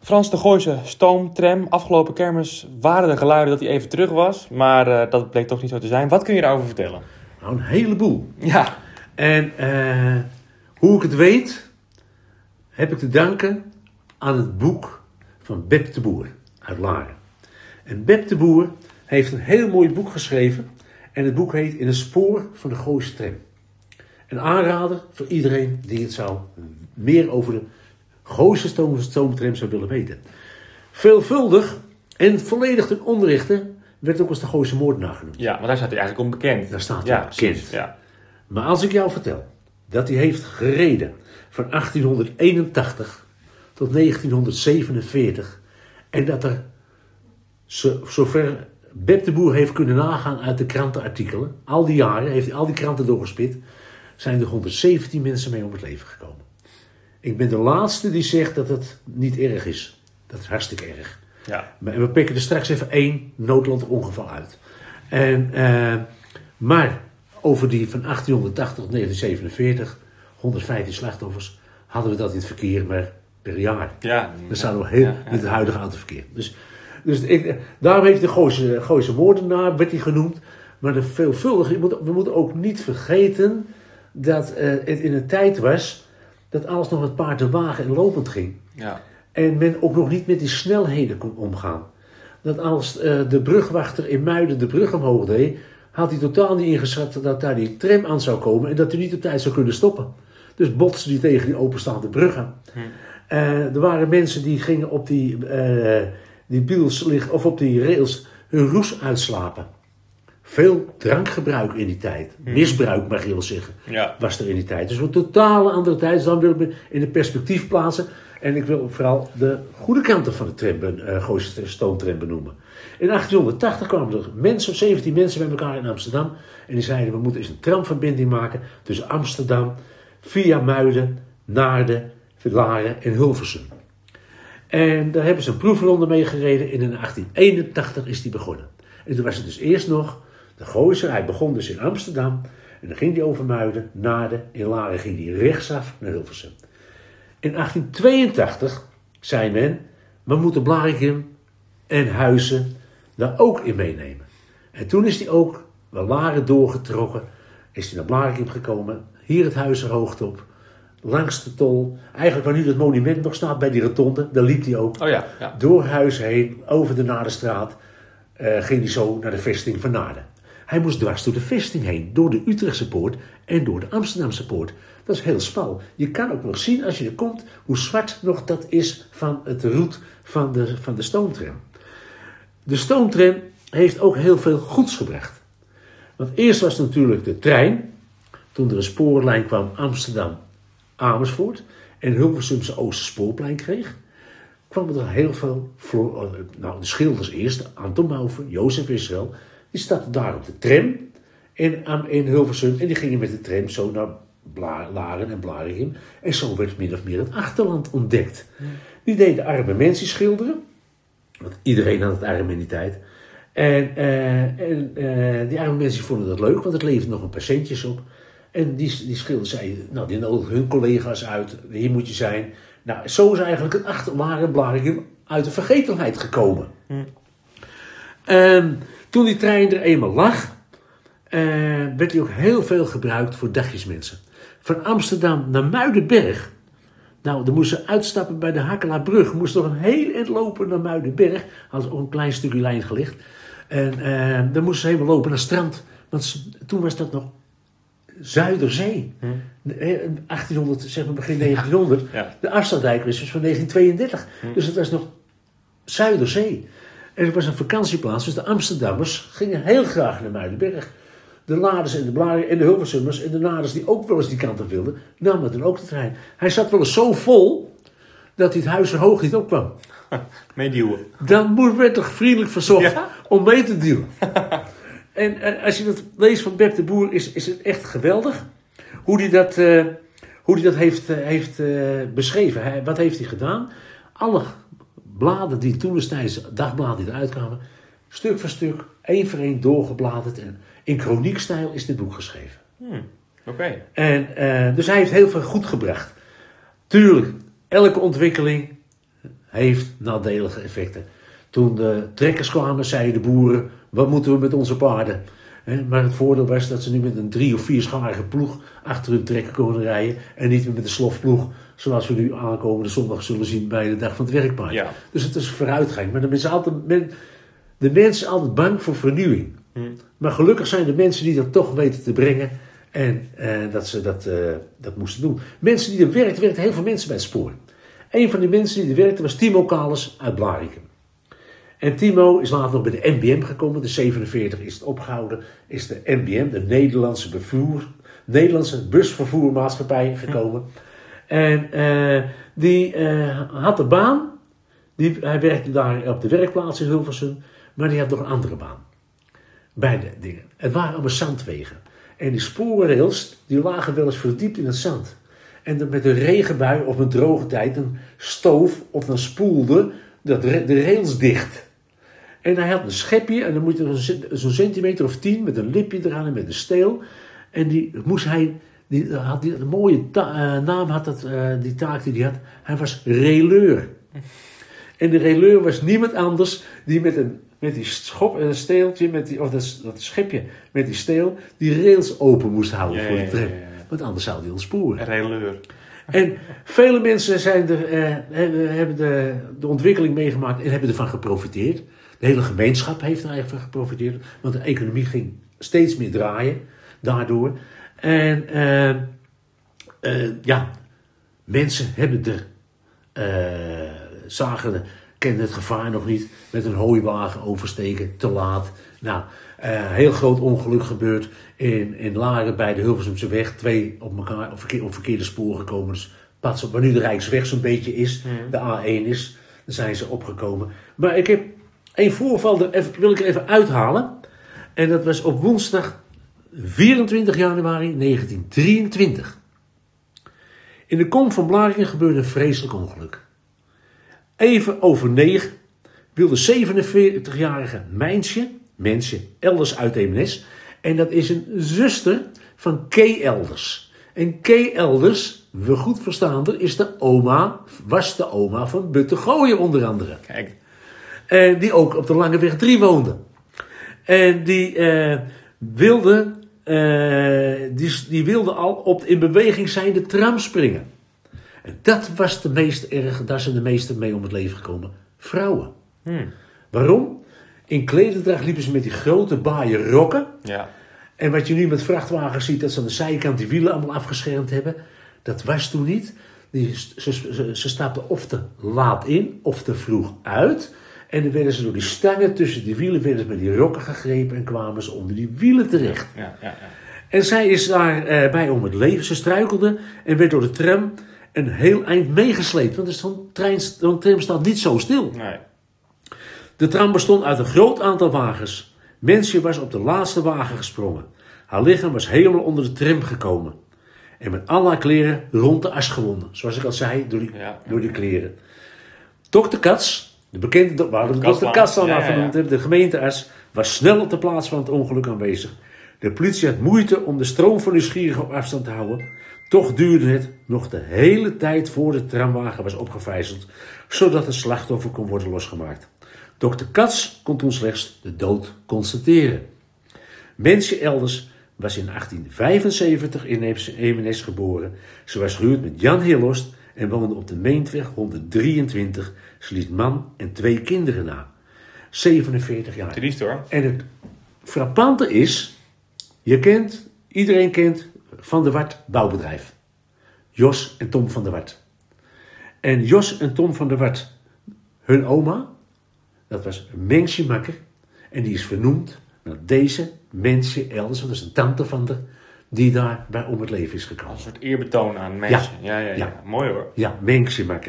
Frans de Gooise stoomtram. Afgelopen kermis waren de geluiden dat hij even terug was. Maar dat bleek toch niet zo te zijn. Wat kun je daarover vertellen? Nou, een heleboel. Ja. En hoe ik het weet, heb ik te danken aan het boek van Beb de Boer uit Laren. En Beb de Boer heeft een heel mooi boek geschreven. En het boek heet In het spoor van de Gooise tram. Een aanrader voor iedereen die het zou meer over de Gooise stoomtram zou willen weten. Veelvuldig en volledig ten onrechte werd ook als de Gooise moordenaar genoemd. Ja, maar daar staat hij eigenlijk onbekend. Daar staat hij bekend. Precies, ja. Maar als ik jou vertel dat hij heeft gereden van 1881 tot 1947 en dat er, zover Beb de Boer heeft kunnen nagaan uit de krantenartikelen, al die jaren heeft hij al die kranten doorgespit, zijn er 117 mensen mee om het leven gekomen. Ik ben de laatste die zegt dat het niet erg is. Dat is hartstikke erg. Ja. En we pikken er straks even 1 noodlandongeval uit. Maar over die van 1880 tot 1947, 115 slachtoffers, hadden we dat in het verkeer maar per jaar. Ja. Dat zouden we heel met het huidige autoverkeer. Daarom heeft de Gooise moordenaar, werd hij genoemd. Maar de veelvuldige, we moeten ook niet vergeten dat het in een tijd was dat alles nog met paard en wagen en lopend ging. Ja. En men ook nog niet met die snelheden kon omgaan. Dat als de brugwachter in Muiden de brug omhoog deed, had hij totaal niet ingeschat dat daar die tram aan zou komen en dat hij niet op tijd zou kunnen stoppen. Dus botste hij tegen die openstaande bruggen. Er waren mensen die gingen op die biels of op die rails hun roes uitslapen. Veel drankgebruik in die tijd. Misbruik, mag je wel zeggen, was er in die tijd. Dus een totale andere tijd. Dus dan wil ik me in een perspectief plaatsen. En ik wil vooral de goede kanten van de Gooise stoomtram benoemen. In 1880 kwamen er 17 mensen bij elkaar in Amsterdam. En die zeiden, we moeten eens een tramverbinding maken tussen Amsterdam, via Muiden, Naarden, Laren en Hilversum. En daar hebben ze een proefronde mee gereden. En in 1881 is die begonnen. En toen was het dus eerst nog de Gooise. Hij begon dus in Amsterdam. En dan ging hij over Muiden, Naarden. In Laren ging hij rechtsaf naar Hilversum. In 1882 zei men, we moeten Blaricum en Huizen daar ook in meenemen. En toen is hij ook naar Laren doorgetrokken. Is hij naar Blaricum gekomen. Hier het Huizer hoogtop. Langs de tol. Eigenlijk waar nu het monument nog staat bij die rotonde. Daar liep hij ook. Oh ja. Door Huizen heen. Over de Naardenstraat. Ging hij zo naar de vesting van Naarden. Hij moest dwars door de vesting heen. Door de Utrechtse poort en door de Amsterdamse poort. Dat is heel spal. Je kan ook nog zien als je er komt hoe zwart nog dat is van het roet van de stoomtram. De stoomtram heeft ook heel veel goeds gebracht. Want eerst was het natuurlijk de trein. Toen er een spoorlijn kwam Amsterdam-Amersfoort. En Hilversumse Oosterspoorplein kreeg. Kwamen er heel veel, de schilders eerst, Anton Mauve, Jozef Israël. Die stapten daar op de tram in Hilversum. En die gingen met de tram zo naar Laren en Blaricum. En zo werd min of meer het achterland ontdekt. Die deden arme mensen schilderen. Want iedereen had het arm in die tijd. En die arme mensen vonden dat leuk, want het leverde nog een paar centjes op. En die schilders zeiden, nou, die nodigden hun collega's uit. Hier moet je zijn. Nou, zo is eigenlijk het achterland en Blaricum uit de vergetelheid gekomen. Toen die trein er eenmaal lag, werd hij ook heel veel gebruikt voor dagjesmensen. Van Amsterdam naar Muidenberg. Nou, dan moesten ze uitstappen bij de Hakkelaarbrug. Moesten nog een heel eind lopen naar Muidenberg. Hadden ze ook een klein stukje lijn gelegd. En dan moesten ze helemaal lopen naar het strand. Want toen was dat nog Zuiderzee. 1800, zeg maar begin 1900. Ja. De Afsluitdijk was van 1932. Dus het was nog Zuiderzee. En het was een vakantieplaats. Dus de Amsterdammers gingen heel graag naar Muidenberg. De Laders en de Blaren en de Hilversummers en de Naders die ook wel eens die kant op wilden, namen dan ook de trein. Hij zat wel eens zo vol dat hij het Huizer hoog niet opkwam. Meeduwen. Dan werd toch vriendelijk verzocht om mee te duwen. En als je dat leest van Beb de Boer, is het echt geweldig hoe hij dat heeft beschreven. Wat heeft hij gedaan? Alle bladen die toen destijds, dagbladen die eruit kwamen, stuk voor stuk, één voor één doorgebladerd. En in chroniekstijl is dit boek geschreven. Oké. En dus hij heeft heel veel goed gebracht. Tuurlijk, elke ontwikkeling heeft nadelige effecten. Toen de trekkers kwamen, zeiden de boeren, wat moeten we met onze paarden? Maar het voordeel was dat ze nu met een 3 of 4 scharige ploeg achter hun trekker konden rijden. En niet meer met een slofploeg, zoals we nu aankomende zondag zullen zien bij de dag van het werkpaard. Ja. Dus het is vooruitgang. Maar de mens is altijd bang voor vernieuwing. Maar gelukkig zijn er mensen die dat toch weten te brengen. En dat ze dat moesten doen. Mensen die er werkten heel veel mensen bij het spoor. Een van die mensen die er werkte was Timo Kalis uit Blarikum. En Timo is later nog bij de NBM gekomen. De 47 is het opgehouden. Is de NBM, de Nederlandse busvervoermaatschappij, gekomen. En die had de baan. Hij werkte daar op de werkplaats in Hilversum. Maar die had nog een andere baan. Beide dingen. Het waren allemaal zandwegen. En die spoorrails, die lagen wel eens verdiept in het zand. En dan met een regenbui of een droge tijd, dan stoof of dan spoelde de rails dicht. En hij had een schepje en dan moet je zo'n centimeter of 10 met een lipje eraan en met een steel. En die had een mooie naam, die taak die hij had. Hij was raileur. En de raileur was niemand anders die met die schop en een steeltje, dat schepje met die steel, die rails open moest houden voor de tram. Ja. Want anders zou die ontsporen. Raileur. En vele mensen hebben de ontwikkeling meegemaakt en hebben ervan geprofiteerd. De hele gemeenschap heeft er eigenlijk van geprofiteerd. Want de economie ging steeds meer draaien daardoor. En mensen hebben kenden het gevaar nog niet. Met een hooiwagen oversteken, te laat. Nou, heel groot ongeluk gebeurd in Laren bij de Hilversumse weg. 2 op elkaar op verkeerde sporen gekomen. Dus waar nu de Rijksweg zo'n beetje is, de A1 is, dan zijn ze opgekomen. Maar ik heb een voorval, wil ik er even uithalen. En dat was op woensdag 24 januari 1923. In de kom van Blarikum gebeurde een vreselijk ongeluk. Even over 9 wilde 47-jarige Mensje Elders uit Eemnes. En dat is een zuster van K. Elders. En K. Elders, we goed verstaander, was de oma van Butte Gooien onder andere. Kijk. En die ook op de Lange Weg 3 woonde. En die wilde al op de in beweging zijnde tram springen. En dat was de meest erg, daar zijn de meesten mee om het leven gekomen. Vrouwen. Waarom? In klederdracht liepen ze met die grote baaien rokken. Ja. En wat je nu met vrachtwagens ziet, dat ze aan de zijkant die wielen allemaal afgeschermd hebben. Dat was toen niet. Ze stapten of te laat in, of te vroeg uit. En dan werden ze door die stangen tussen die wielen met die rokken gegrepen en kwamen ze onder die wielen terecht. Ja. En zij is daarbij om het leven. Ze struikelde en werd door de tram een heel eind meegesleept. Want zo'n tram staat niet zo stil. Nee. De tram bestond uit een groot aantal wagens. Mensje was op de laatste wagen gesprongen. Haar lichaam was helemaal onder de tram gekomen. En met al haar kleren rond de as gewonden. Zoals ik al zei, door die kleren. Dokter Katz, de bekende waar we dokter Katz al naar vernoemd hebben, de gemeentearts, was snel op de plaats van het ongeluk aanwezig. De politie had moeite om de stroom van nieuwsgierigen op afstand te houden. Toch duurde het nog de hele tijd voor de tramwagen was opgevijzeld, zodat het slachtoffer kon worden losgemaakt. Dokter Katz kon toen slechts de dood constateren. Mensje Elders was in 1875 in Eemnes geboren. Ze was gehuwd met Jan Hilhorst en woonde op de Meentweg 123. Ze liet man en 2 kinderen na. 47 jaar. Triest hoor. En het frappante is, iedereen kent Van der Wart bouwbedrijf. Jos en Tom van der Wart. En Jos en Tom van der Wart, hun oma, dat was Mensje Makker. En die is vernoemd naar deze Mensje Elders, dat is een tante van haar, die daarbij om het leven is gekomen. Een soort eerbetoon aan Mensje. Ja. Mooi hoor. Ja, Mensje Makker.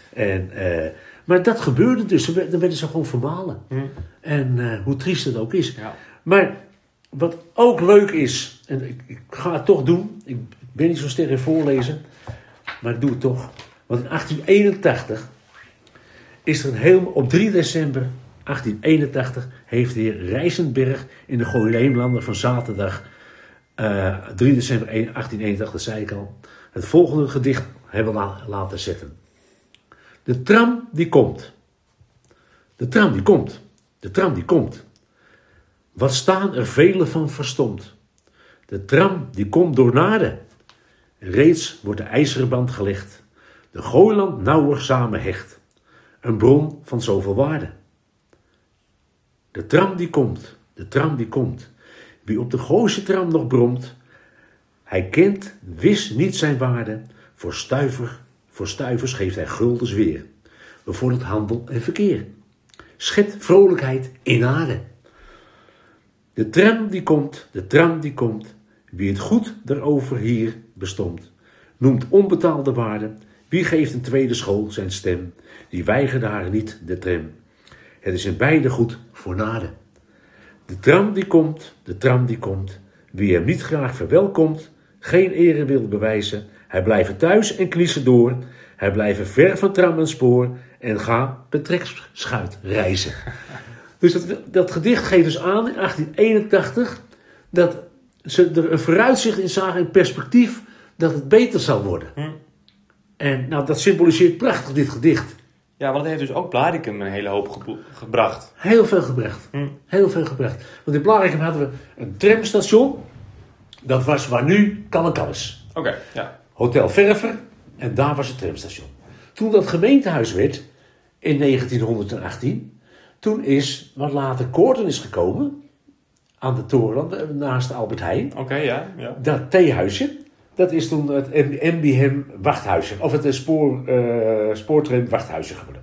Maar dat gebeurde dus, dan werden ze gewoon vermalen. En hoe triest het ook is. Ja. Maar wat ook leuk is, en ik ga het toch doen, ik ben niet zo sterk in voorlezen, maar ik doe het toch. Want in 1881 is er op 3 december 1881 heeft de heer Rijsenberg in de Gooileemlanden van zaterdag 3 december 1881, dat zei ik al, het volgende gedicht hebben laten zetten. De tram die komt. De tram die komt. De tram die komt. Wat staan er velen van verstomd. De tram die komt door Naarden. Reeds wordt de ijzeren band gelegd. De Gooiland nauwer samen hecht. Een bron van zoveel waarde. De tram die komt. De tram die komt. Wie op de Gooise tram nog bromt. Hij kent, wist niet zijn waarde. Voor stuivers geeft hij guldens weer. Bevordert handel en verkeer. Schept vrolijkheid in Naarden. De tram die komt, de tram die komt. Wie het goed daarover hier bestond. Noemt onbetaalde waarde. Wie geeft een tweede school zijn stem. Die weigerde haar niet de tram. Het is in beide goed voor Naarden. De tram die komt, de tram die komt. Wie hem niet graag verwelkomt. Geen ere wil bewijzen. Hij blijft thuis en kniezen door. Hij blijft ver van tram en spoor. En ga per trekschuit reizen. Dus dat gedicht geeft dus aan in 1881 dat ze er een vooruitzicht in zagen, een perspectief dat het beter zal worden. En nou, dat symboliseert prachtig dit gedicht. Ja, want het heeft dus ook Blaricum een hele hoop gebracht. Heel veel gebracht. Heel veel gebracht. Want in Blaricum hadden we een tramstation. Dat was waar nu Kan is. Oké, ja. Hotel Verver. En daar was het tramstation. Toen dat gemeentehuis werd, in 1918... toen is, wat later Koorten is gekomen, aan de toren, naast Albert Heijn. Oké, ja. Dat theehuisje, dat is toen het MBM wachthuisje, of het spoortram wachthuisje geworden.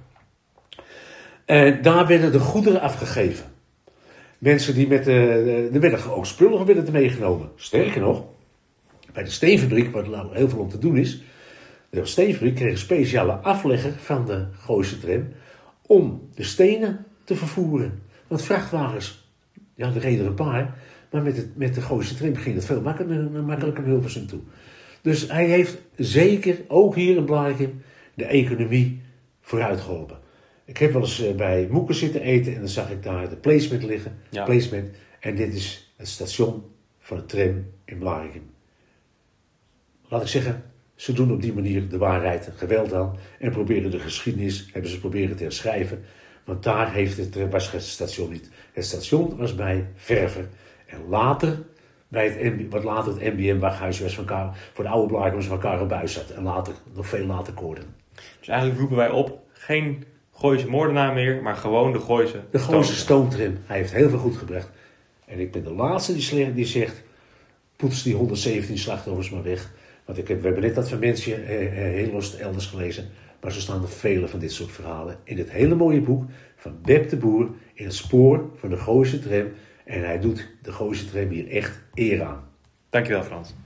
En daar werden de goederen afgegeven. Mensen die er werden ook spullen werden meegenomen. Sterker nog, bij de steenfabriek, waar nou heel veel om te doen is, de steenfabriek kreeg een speciale aflegger van de Gooise tram om de stenen te vervoeren. Want vrachtwagens, ja, er reden er een paar, maar met de Gooise tram ging het veel makkelijker naar Hilversum toe. Dus hij heeft zeker, ook hier in Blaricum, de economie vooruit geholpen. Ik heb wel eens bij Moeken zitten eten en dan zag ik daar de placement liggen. Ja. Placement, en dit is het station van de tram in Blaricum. Laat ik zeggen, ze doen op die manier de waarheid geweld aan en proberen de geschiedenis, hebben ze proberen te herschrijven. Want daar was het station niet. Het station was bij Verver. En later, wat later het MBM-wachthuis was voor de oude Blaricum van Karel Buys zat. En later, nog veel later Koorten. Dus eigenlijk roepen wij op, geen Gooise moordenaar meer, maar gewoon de Gooise De Gooise stoomtram. Hij heeft heel veel goed gebracht. En ik ben de laatste die zegt, poets die 117 slachtoffers maar weg. Want we hebben net dat van mensen heel los elders gelezen. Maar zo staan er vele van dit soort verhalen in het hele mooie boek van Beb de Boer in het spoor van de Gooise tram. En hij doet de Gooise tram hier echt eer aan. Dankjewel, Frans.